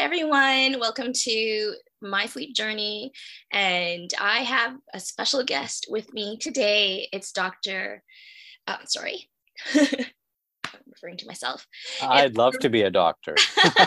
everyone. Welcome to My Sleep Journey. And I have a special guest with me today. It's Dr. Sorry, I'm referring to myself. I'd love to be a doctor.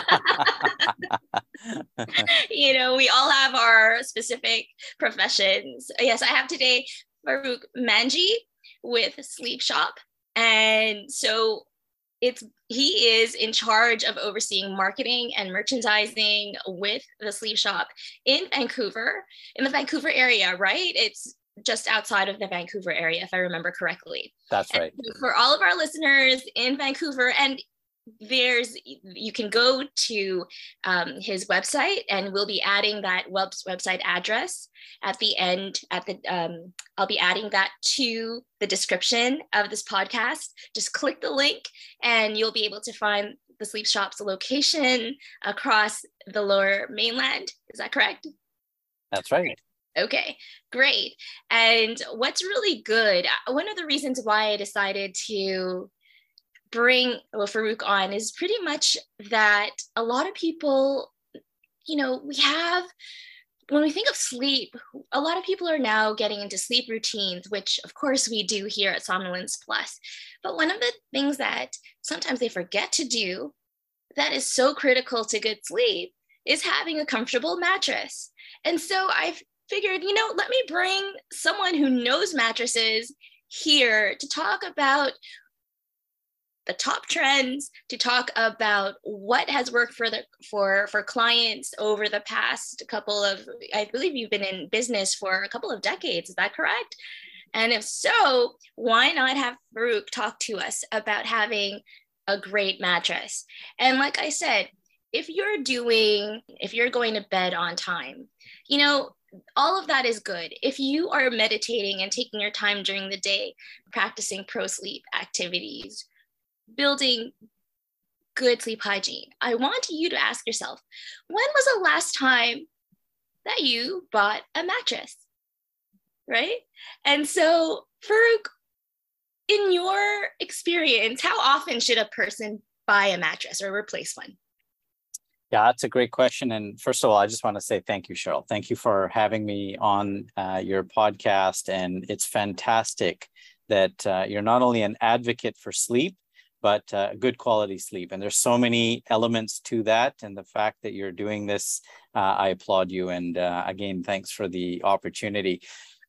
We all have our specific professions. Yes, I have today Farooq Manji with Sleep Shop. And so he is in charge of overseeing marketing and merchandising with the Sleep Shop in Vancouver, in the Vancouver area, right? It's just outside of the Vancouver area, if I remember correctly. That's right. And for all of our listeners in Vancouver, and you can go to his website, and we'll be adding that website address at the end. I'll be adding that to the description of this podcast. Just click the link and you'll be able to find the Sleep Shop's location across the Lower Mainland. Is that correct? That's right. Okay, great. And what's really good, one of the reasons why I decided to bring Farooq on is pretty much that a lot of people, when we think of sleep, a lot of people are now getting into sleep routines, which of course we do here at Somnolence Plus. But one of the things that sometimes they forget to do that is so critical to good sleep is having a comfortable mattress. And so I figured, let me bring someone who knows mattresses here to talk about the top trends, to talk about what has worked for clients over the past couple of, I believe you've been in business for a couple of decades, is that correct? And if so, why not have Farooq talk to us about having a great mattress? And like I said, if you're going to bed on time, all of that is good. If you are meditating and taking your time during the day, practicing pro sleep activities, building good sleep hygiene, I want you to ask yourself, when was the last time that you bought a mattress, right? And so, Farooq, in your experience, how often should a person buy a mattress or replace one? Yeah, that's a great question. And first of all, I just want to say thank you, Cheryl. Thank you for having me on your podcast. And it's fantastic that you're not only an advocate for sleep, but good quality sleep. And there's so many elements to that. And the fact that you're doing this, I applaud you. And again, thanks for the opportunity.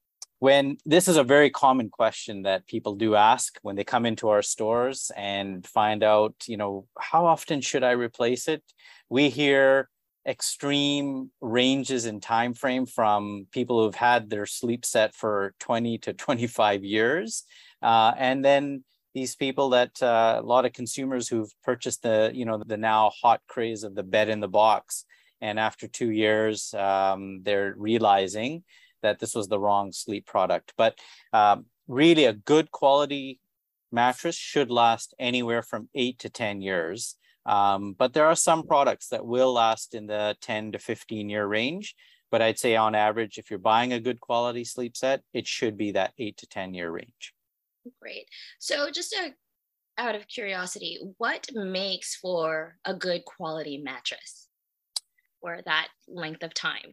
This is a very common question that people do ask when they come into our stores and find out, how often should I replace it? We hear extreme ranges in time frame from people who've had their sleep set for 20 to 25 years. And then these people that a lot of consumers who've purchased the now hot craze of the bed in the box. And after 2 years, they're realizing that this was the wrong sleep product. But really a good quality mattress should last anywhere from 8 to 10 years. But there are some products that will last in the 10 to 15 year range. But I'd say on average, if you're buying a good quality sleep set, it should be that 8 to 10 year range. Great. So just out of curiosity, what makes for a good quality mattress for that length of time?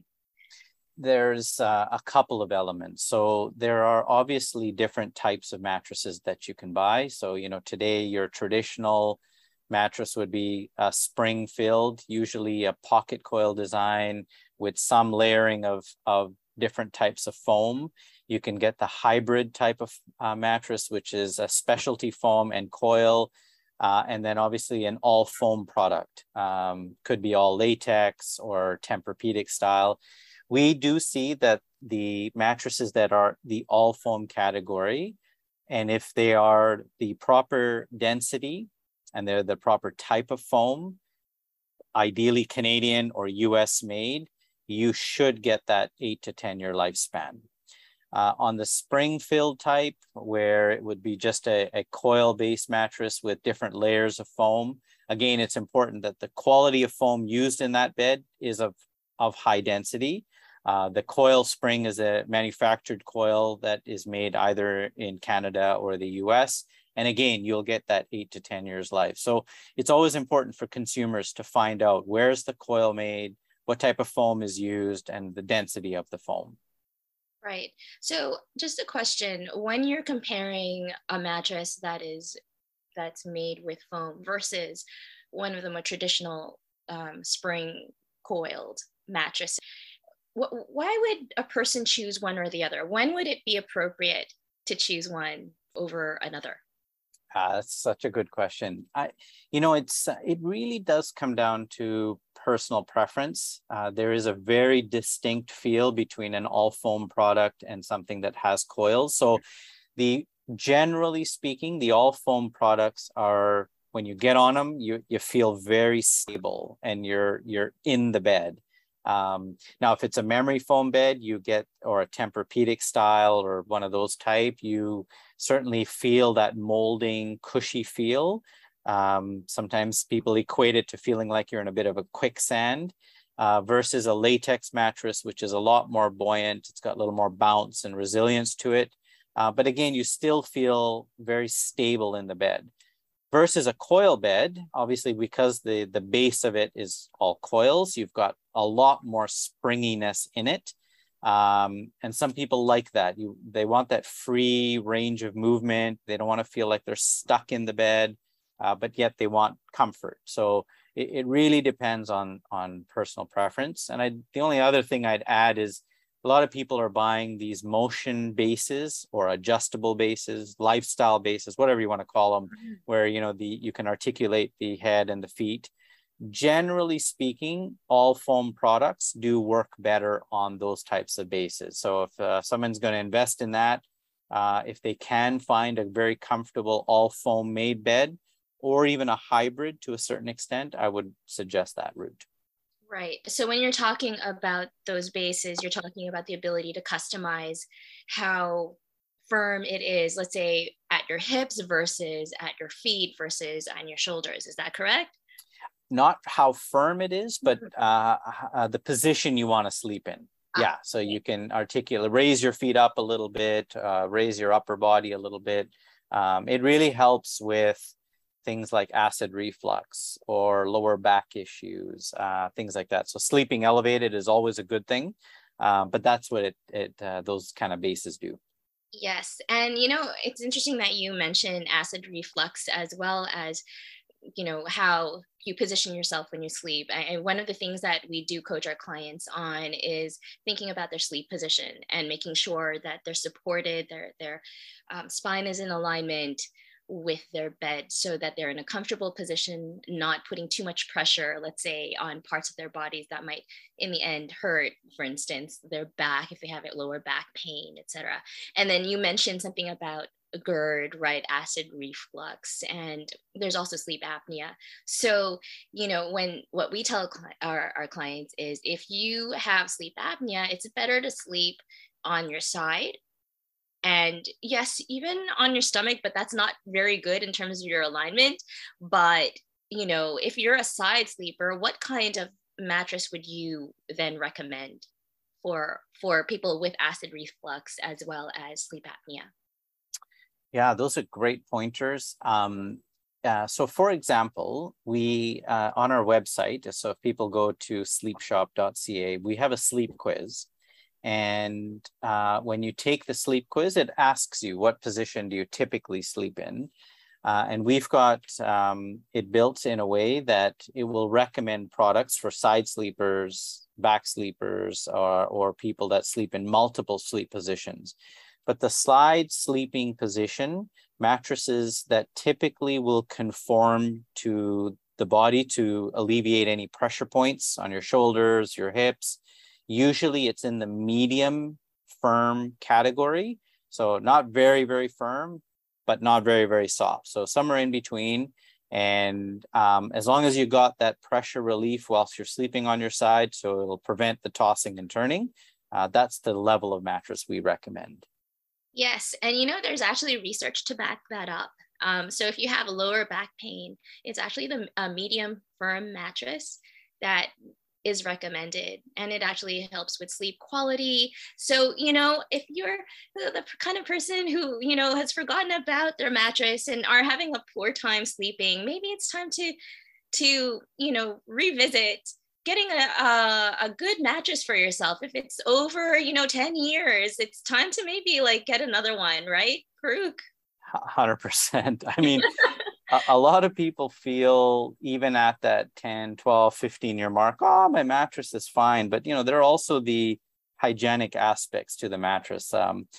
There's a couple of elements. So there are obviously different types of mattresses that you can buy. So, today your traditional mattress would be a spring filled, usually a pocket coil design with some layering of different types of foam. You can get the hybrid type of mattress, which is a specialty foam and coil, and then obviously an all foam product. Could be all latex or Tempur-Pedic style. We do see that the mattresses that are the all foam category, and if they are the proper density and they're the proper type of foam, ideally Canadian or US made, you should get that 8 to 10 year lifespan. On the spring-filled type, where it would be just a coil-based mattress with different layers of foam, again, it's important that the quality of foam used in that bed is of high density. The coil spring is a manufactured coil that is made either in Canada or the US, And again, you'll get that 8 to 10 years life. So it's always important for consumers to find out where's the coil made, what type of foam is used, and the density of the foam. Right. So just a question, when you're comparing a mattress that's made with foam versus one of the more traditional spring coiled mattresses, why would a person choose one or the other? When would it be appropriate to choose one over another? That's such a good question. It really does come down to personal preference. There is a very distinct feel between an all foam product and something that has coils. So generally speaking, the all foam products are, when you get on them, you feel very stable and you're in the bed. Now, if it's a memory foam bed, or a Tempur-Pedic style or one of those type, you certainly feel that molding, cushy feel. Sometimes people equate it to feeling like you're in a bit of a quicksand, versus a latex mattress, which is a lot more buoyant. It's got a little more bounce and resilience to it. But again, you still feel very stable in the bed. Versus a coil bed, obviously, because the base of it is all coils, you've got a lot more springiness in it. And some people like that. They want that free range of movement. They don't want to feel like they're stuck in the bed, but yet they want comfort. So it really depends on personal preference. And the only other thing I'd add is a lot of people are buying these motion bases or adjustable bases, lifestyle bases, whatever you want to call them, where you can articulate the head and the feet. Generally speaking, all foam products do work better on those types of bases. So if someone's going to invest in that, if they can find a very comfortable all foam made bed, or even a hybrid to a certain extent, I would suggest that route. Right. So when you're talking about those bases, you're talking about the ability to customize how firm it is, let's say at your hips versus at your feet versus on your shoulders. Is that correct? Not how firm it is, but the position you want to sleep in. Yeah. So you can raise your feet up a little bit, raise your upper body a little bit. It really helps with things like acid reflux or lower back issues, things like that. So sleeping elevated is always a good thing, but that's what those kind of bases do. Yes. And, it's interesting that you mentioned acid reflux as well as, how you position yourself when you sleep. And one of the things that we do coach our clients on is thinking about their sleep position and making sure that they're supported, their spine is in alignment with their bed so that they're in a comfortable position, not putting too much pressure, let's say, on parts of their bodies that might in the end hurt, for instance, their back, if they have lower back pain, etc. And then you mentioned something about GERD, right? Acid reflux, and there's also sleep apnea. So, what we tell our clients is if you have sleep apnea, it's better to sleep on your side. And yes, even on your stomach, but that's not very good in terms of your alignment. But, if you're a side sleeper, what kind of mattress would you then recommend for people with acid reflux as well as sleep apnea? Yeah, those are great pointers. So for example, we on our website, so if people go to sleepshop.ca, we have a sleep quiz. And when you take the sleep quiz, it asks you, what position do you typically sleep in? And we've got it built in a way that it will recommend products for side sleepers, back sleepers, or people that sleep in multiple sleep positions. But the side sleeping position, mattresses that typically will conform to the body to alleviate any pressure points on your shoulders, your hips. Usually it's in the medium firm category. So not very, very firm, but not very, very soft. So somewhere in between. And as long as you got that pressure relief whilst you're sleeping on your side, so it'll prevent the tossing and turning, that's the level of mattress we recommend. Yes. And there's actually research to back that up. So if you have a lower back pain, it's actually the medium firm mattress that is recommended, and it actually helps with sleep quality. So, you know, if you're the kind of person who, you know, has forgotten about their mattress and are having a poor time sleeping, maybe it's time to, you know, revisit getting a good mattress for yourself. If it's over, you know, 10 years, it's time to maybe like get another one, right, Farooq? 100%. I mean, a lot of people feel even at that 10, 12, 15-year mark, oh, my mattress is fine. But, you know, there are also the hygienic aspects to the mattress.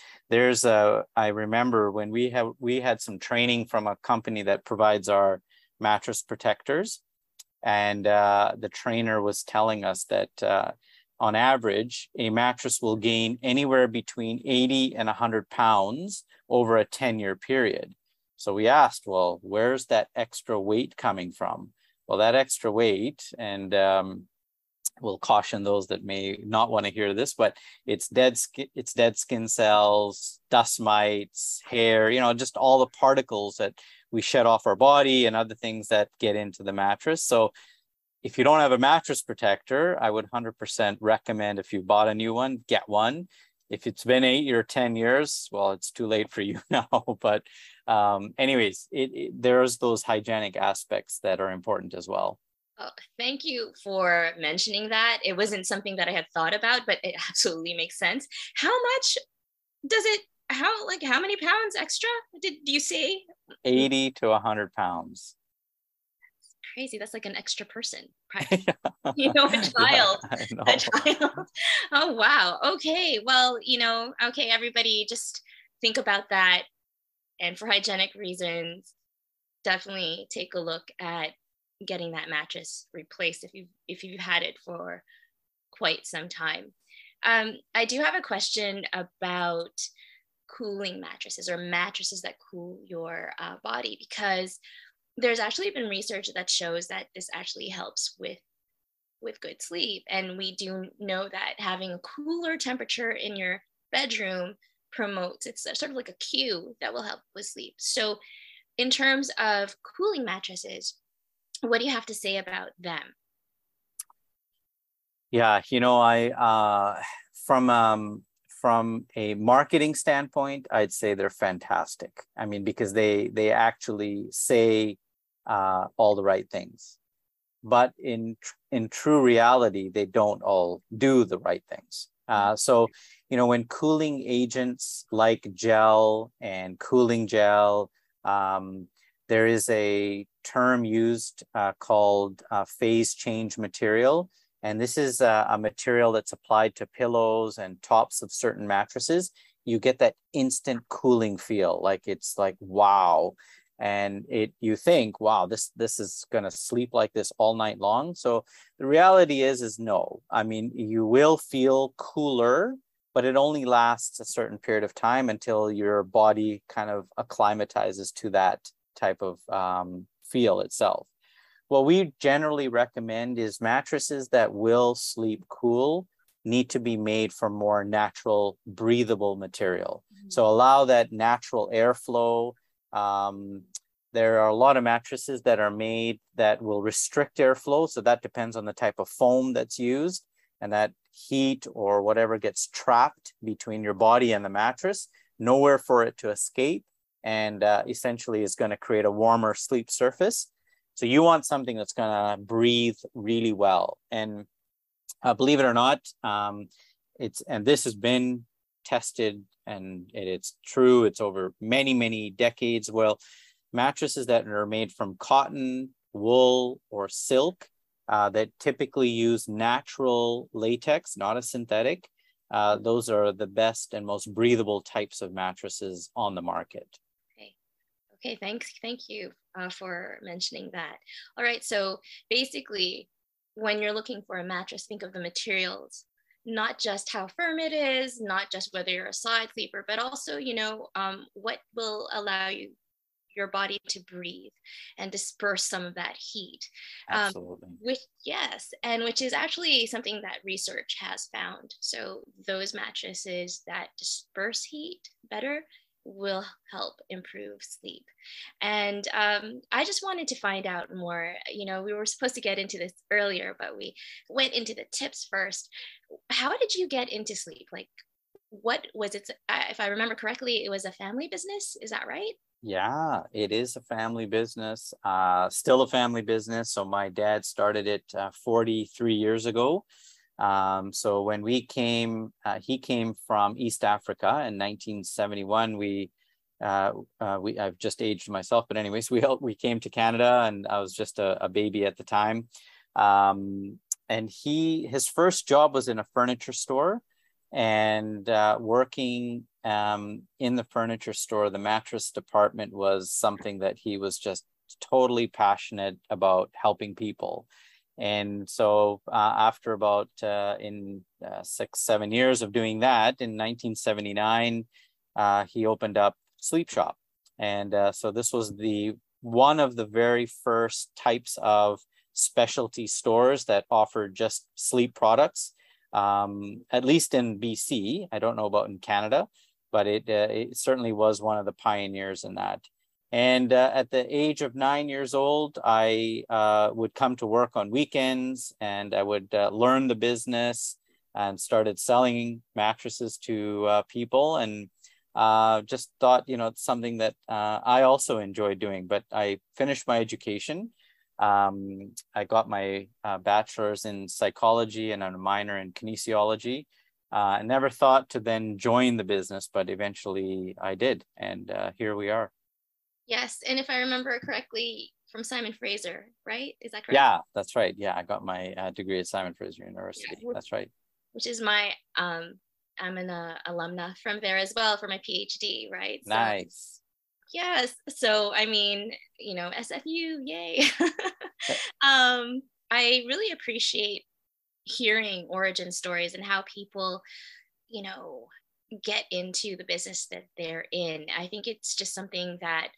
I remember when we had some training from a company that provides our mattress protectors. And the trainer was telling us that on average, a mattress will gain anywhere between 80 and 100 pounds over a 10-year period. So we asked, well, where's that extra weight coming from? Well, that extra weight, and we'll caution those that may not want to hear this, but it's dead skin cells, dust mites, hair, you know, just all the particles that we shed off our body and other things that get into the mattress. So if you don't have a mattress protector, I would 100% recommend, if you bought a new one, get one. If it's been 8 or 10 years, well, it's too late for you now. But anyways, there's those hygienic aspects that are important as well. Oh, thank you for mentioning that. It wasn't something that I had thought about, but it absolutely makes sense. How much does it, how many pounds extra did you say? 80 to 100 pounds. Crazy. That's like an extra person, practically. You know, a child. Yeah, I know. A child. Oh, wow. Okay. Well, you know, okay, everybody just think about that. And for hygienic reasons, definitely take a look at getting that mattress replaced if you've had it for quite some time. I do have a question about cooling mattresses, or mattresses that cool your body, because there's actually been research that shows that this actually helps with good sleep. And we do know that having a cooler temperature in your bedroom promotes, it's sort of like a cue that will help with sleep. So in terms of cooling mattresses, what do you have to say about them? Yeah, you know, from a marketing standpoint, I'd say they're fantastic. I mean, because they actually say all the right things, but in true reality, they don't all do the right things. So, you know, when cooling agents like gel and cooling gel, there is a term used called phase change material. And this is a material that's applied to pillows and tops of certain mattresses. You get that instant cooling feel, like it's like, wow. And you think, wow, this is going to sleep like this all night long. So the reality is no. I mean, you will feel cooler, but it only lasts a certain period of time until your body kind of acclimatizes to that type of feel itself. What we generally recommend is mattresses that will sleep cool need to be made from more natural, breathable material. Mm-hmm. So allow that natural airflow. There are a lot of mattresses that are made that will restrict airflow. So that depends on the type of foam that's used, and that heat or whatever gets trapped between your body and the mattress, nowhere for it to escape, and essentially is going to create a warmer sleep surface. So you want something that's going to breathe really well. And believe it or not, and this has been tested, and it's true. It's over many, many decades. Well, mattresses that are made from cotton, wool, or silk that typically use natural latex, not a synthetic, those are the best and most breathable types of mattresses on the market. Okay, thank you for mentioning that. All right, so basically, when you're looking for a mattress, think of the materials, not just how firm it is, not just whether you're a side sleeper, but also, you know, what will allow your body to breathe and disperse some of that heat. Absolutely. Which is actually something that research has found. So those mattresses that disperse heat better will help improve sleep. And I just wanted to find out more. We were supposed to get into this earlier, but we went into the tips first. How did you get into sleep? Like, what was it? If I remember correctly, it was a family business. Is that right? Yeah, it is a family business, still a family business. So my dad started it 43 years ago. So when he came from East Africa in 1971. I've just aged myself, but anyways, we came to Canada, and I was just a baby at the time. And his first job was in a furniture store, and working in the furniture store, the mattress department was something that he was just totally passionate about helping people. And so after about 6-7 years of doing that, in 1979, he opened up Sleep Shop. And so this was one of the very first types of specialty stores that offered just sleep products, at least in BC. I don't know about in Canada, but it certainly was one of the pioneers in that. And at the age of 9 years old, I would come to work on weekends, and I would learn the business and started selling mattresses to people, and just thought, it's something that I also enjoyed doing. But I finished my education. I got my bachelor's in psychology and a minor in kinesiology. I never thought to then join the business, but eventually I did. And here we are. Yes. And if I remember correctly, from Simon Fraser, right? Is that correct? Yeah, that's right. Yeah, I got my degree at Simon Fraser University. Yeah. That's right. Which is I'm an alumna from there as well for my PhD, right? Nice. Yes. So, I mean, SFU, yay. I really appreciate hearing origin stories and how people, get into the business that they're in. I think it's just something that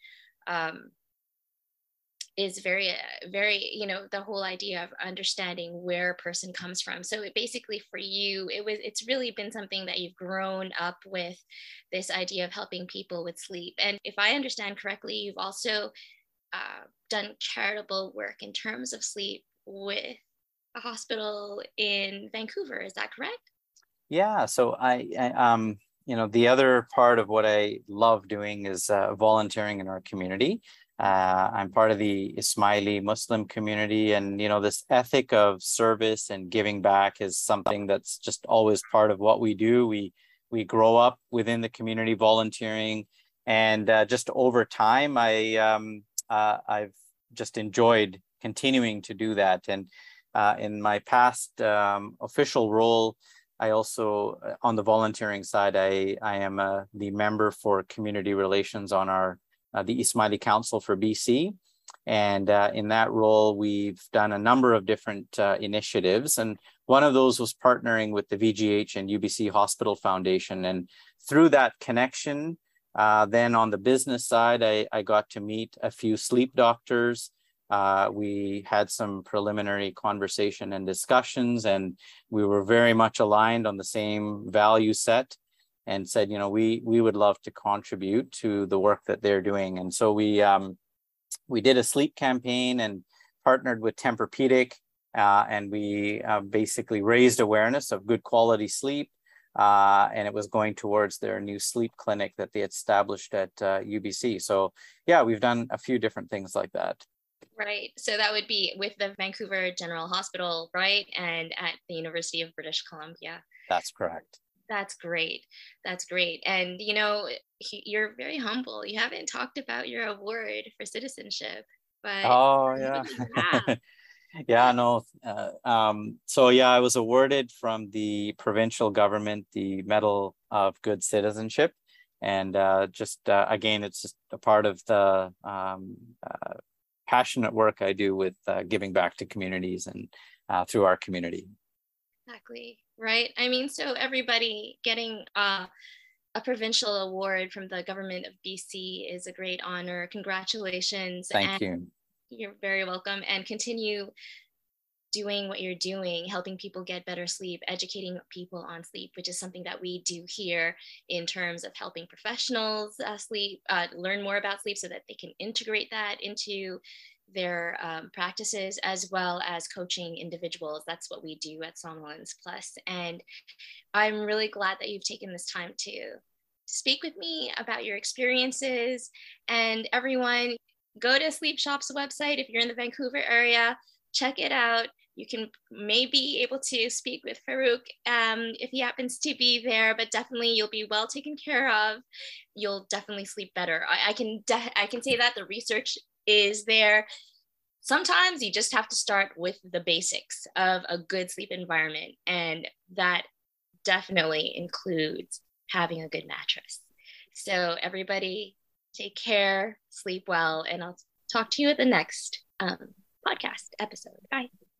is very, very, the whole idea of understanding where a person comes from. So it basically for you, it's really been something that you've grown up with, this idea of helping people with sleep. And if I understand correctly, you've also done charitable work in terms of sleep with a hospital in Vancouver. Is that correct? Yeah. So the other part of what I love doing is volunteering in our community. I'm part of the Ismaili Muslim community, and this ethic of service and giving back is something that's just always part of what we do. We grow up within the community volunteering, and just over time, I've just enjoyed continuing to do that. And in my past official role, I also, on the volunteering side, I am the member for community relations on the Ismaili Council for BC. And in that role, we've done a number of different initiatives. And one of those was partnering with the VGH and UBC Hospital Foundation. And through that connection, then on the business side, I got to meet a few sleep doctors. We had some preliminary conversation and discussions, and we were very much aligned on the same value set, and said, we would love to contribute to the work that they're doing. And so we did a sleep campaign and partnered with Tempur-Pedic, and we basically raised awareness of good quality sleep. And it was going towards their new sleep clinic that they established at UBC. So yeah, we've done a few different things like that. Right. So that would be with the Vancouver General Hospital, right? And at the University of British Columbia. That's correct. That's great. That's great. And, you're very humble. You haven't talked about your award for citizenship, but. Oh, yeah. Yeah, no. So yeah, I was awarded from the provincial government the Medal of Good Citizenship. And again, it's just a part of the passionate work I do with giving back to communities and through our community. Exactly. Right. I mean, so everybody getting a provincial award from the government of BC is a great honor. Congratulations. Thank you. You're very welcome, and continue doing what you're doing, helping people get better sleep, educating people on sleep, which is something that we do here in terms of helping professionals learn more about sleep so that they can integrate that into their practices, as well as coaching individuals. That's what we do at Somnolence Plus. And I'm really glad that you've taken this time to speak with me about your experiences. And everyone, go to Sleep Shop's website if you're in the Vancouver area, check it out. You can maybe able to speak with Farouk if he happens to be there, but definitely you'll be well taken care of. You'll definitely sleep better. I can say that the research is there. Sometimes you just have to start with the basics of a good sleep environment, and that definitely includes having a good mattress. So everybody, take care, sleep well, and I'll talk to you at the next podcast episode. Bye.